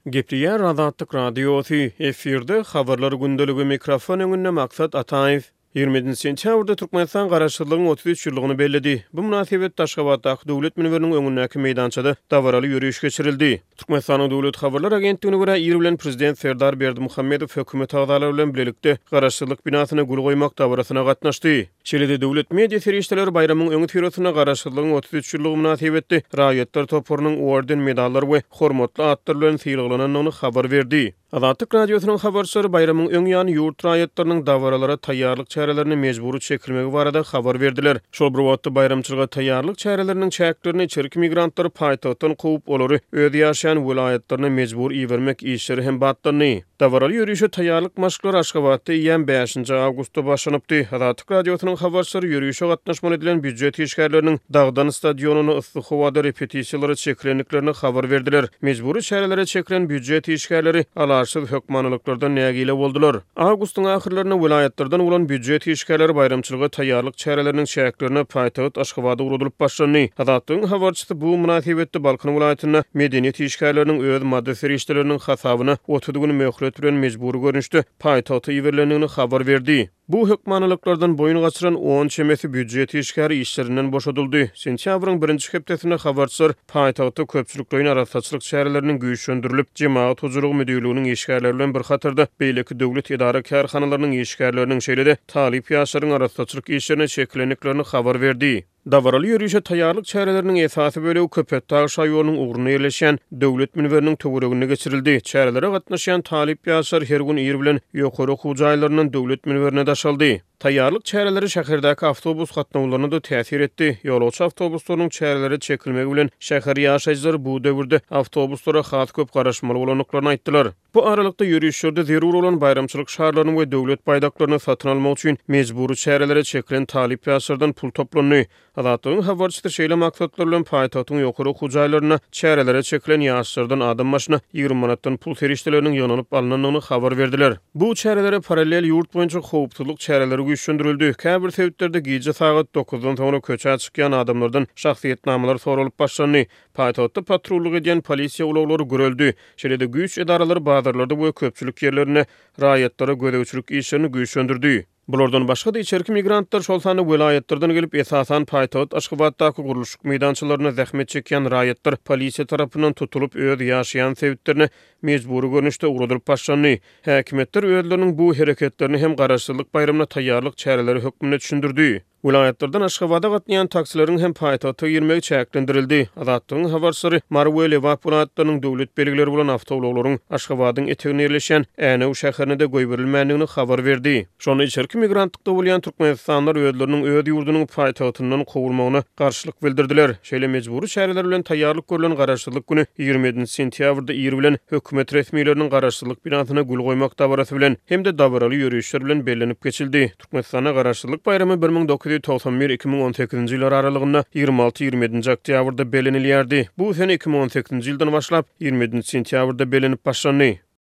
Gepliýär Azatlyk radiosu efirde habarlar gündöligi mikrofon öňünde maksat Ataýew. 20 sentýabrda Türkmenistan garaşçylygynyň 33 ýyllygyny bellidi. Bu münasibet Taşgabatdaky döwlet minberiniň öňündäki meýdançada dawaraly ýürüýüş geçirildi. Türkmenistanyň döwlet habarlar agentligine görä ýer bilen prezident Serdar Berdimuhammedow hökümet agdalary bilen birlikde garaşçylyk binasyna gul goýmak dawarasyna gatnaşdy. Şeýle döwlet media ferişteleri bayramyň öňü tirosuna garaşçylygyň 33 ýyllygy münasibetde raýatlar toporunyň orden medallary we hormatly atlar bilen syýrlanynyny habar berdi. Azatlyk radiosynyň habarçylary bayramyň öňü ýany ýurt raýatlarynyň dawaralara taýýarlyk çärelerini mejburi çekilmegi barada habar berdiler. Şol bir wagtda bayramçylyga taýýarlyk çäreleriniň çäklerini çerki migrantlar paýtagtdan goýup olary öýde ýaşaýan vilayatlaryna mejbur iýermek işleri hem batlandy. Dawaraly ýürüýüşe taýýarlyk maşglar Aşgabatda ýen 5 awgustda başlanypdy. Azatlyk radiosynyň habarçylary ýürüýüşe gatnaşman edilen büdjet işgärleriniň Dagdan stadionuny yssyk howada repetisiýalary çekilenliklerini habar berdiler. Mejburi çärelere çekilen büdjet işgärleri alarsyz hökmanlyklardan nägile boldular. Awgustyň ahyrlaryna vilayatlardan bolan büdjet işgärleri bayramçylyga taýýarlyk çäreleriniň çäklerini paýtagat Aşgabada urudylyp başlandy. Azatlygyň habarçysy bu münasibetde Balkan vilayatyna medeniýet işgärleriniň öz madde ferişteleriniň hasabyna 30 gün möhret bilen mejburi görnüşde paýtagta iýerlendigini habar berdi. Bu hökmanlyklardan boyun gaçyran 10 çemesi büdjet işgäri işlerinden boşadyldy. Sentýabryň 1-nji hepdesinde habarçylar paýtagta köpçüliklerin araççylyk çäreleriniň güýçlendirilip jemaat huzurlygy müdürlüğiniň işgärleri bilen bir hatarda beýleki döwlet idara kärhanalarynyň işgärleriniň şeýlede talip ýaşlaryň araççylyk işlerine çekilenliklerini habar berdi. Dawaraly ýürüýüşe taýýarlyk çäreleriniň esasy bölegi Köpetdağ şaýorunyň ugruny ýerleşen döwlet minberiniň töweregine geçirildi. Çärelere gatnaşan talip ýaşlar her gün ýer bilen ýokary okuw jaýlarynyň döwlet minberine daşaldy. Taýýarlyk çäreleri şäherdäki awtobus gatnawlaryna da täsir etdi. Ýolagçy awtobuslaryň çärelere çekilmegi bilen şäher ýaşaýjylary bu döwürde awtobuslara has köp garaşmaly bolanlyklaryny aýtdylar. Bu aralykda ýürüýüşlerde zerur olan bayramçylyk şaharlaryny we döwlet paýdaklaryny satyn almak üçin mejburi çärelere çekilen talip ýaşlardan pul toplandy. Azatlygyň habarçysy şeýle maksatlar bilen paýtagtyň ýokary okuw jaýlaryna çärelere çekilen ýaşlardan adam başyna 20 manatdan pul ferişteleriniň ýananyp alynanyny habar berdiler. Bu çärelere paralel ýurt boýunça howpsuzlyk çäreleri güýçlendirildi. Käbir sebäplerde gije sagat 9-dan soňra köçe çykýan adamlardan şahsiýetnamalar soralyp başlandy. Paýtagtda patrullyk edýän polisiýa ulaglary görüldi. Şeýle-de güýç edaralary bazarlarda we köpçülik ýerlerine raýatlara gödäwçilik işlerini güýçlendirdi. Bulardan başga da içerki migrantlar şol sany vilayatlardan gelip esasan paýtagat Aşgabatdaky guruluşyk meýdançylaryna zähmet çekýän raýatlar polisiýa tarapyndan tutulup öz ýaşaýan sebäplerini mejburi görnüşde urudylyp başlandy. Häkimetler özleriniň bu hereketlerini hem garaşçylyk bayramyna taýýarlyk çäreleri hökmüne düşündirdi. Vilayatlardan Aşgabada gatnaýan taksileriň hem paýtagta girmegi çäklendirildi. Azatlygyň habarçylary Marwele evakuatlarynyň döwlet belgileri bolan awtobuslarlaryň Aşgabadyň etegine ýerleşen Änew şäherine de goýberilmändigini habar berdi. Şonu içerki migrantlykda bolan türkmenistanlar özleriniň öz ýurdunyň paýtagtyndan gowulmagyna garşylyk bildirdiler. Şeýle mejburi çäreler bilen taýýarlyk görülen garaşçylyk güni 27 sentýabrda ýer bilen hökümet resmiýetleriniň garaşçylyk binasyna gul goýmak dabarasy bilen hem de dabaraly ýürüýüşler bilen bellenip geçildi. Türkmenistana garaşçylyk bayramy 1991-2018 ýyllar aralygynda 26-27 oktýabrda bellenilýärdi. Bu sene 2018 ýyldan başlap 27 sentýabrda bellenip başlandy.